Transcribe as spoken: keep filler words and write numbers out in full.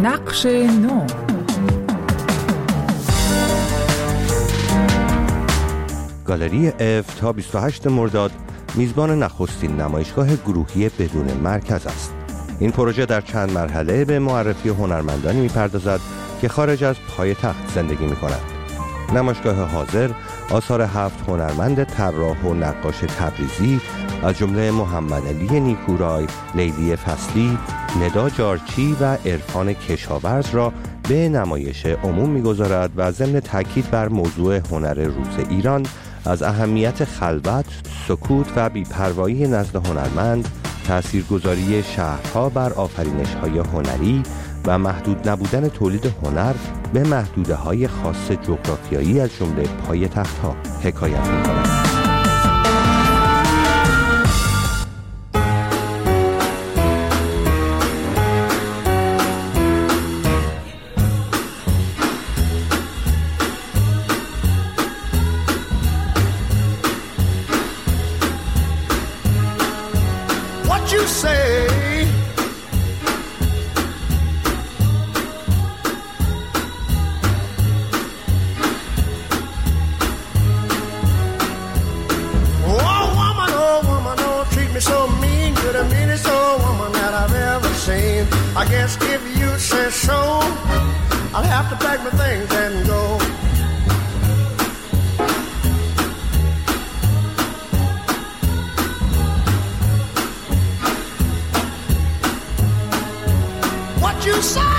نقش نو. گالری اف تا بیست و هشتم مرداد میزبان نخستین نمایشگاه گروهی بدون مرکز است. این پروژه در چند مرحله به معرفی هنرمندانی می‌پردازد که خارج از پایتخت زندگی می‌کنند. نمایشگاه حاضر آثار هفت هنرمند طراح و نقاش تبریزی از جمله محمد علی نیکورای، لیلی فصلی، ندا جارچی و عرفان کشاورز را به نمایش عموم می‌گذارد و ضمن تاکید بر موضوع هنر روز ایران از اهمیت خلوت، سکوت و بی‌پروایی نزد هنرمند، تاثیرگذاری شهرها بر آفرینش‌های هنری و محدود نبودن تولید هنر به محدوده‌های خاص جغرافیایی از جمله پایتخت‌ها حکایت می‌کند. I guess if you say so, I'll have to pack my things and go. What you say?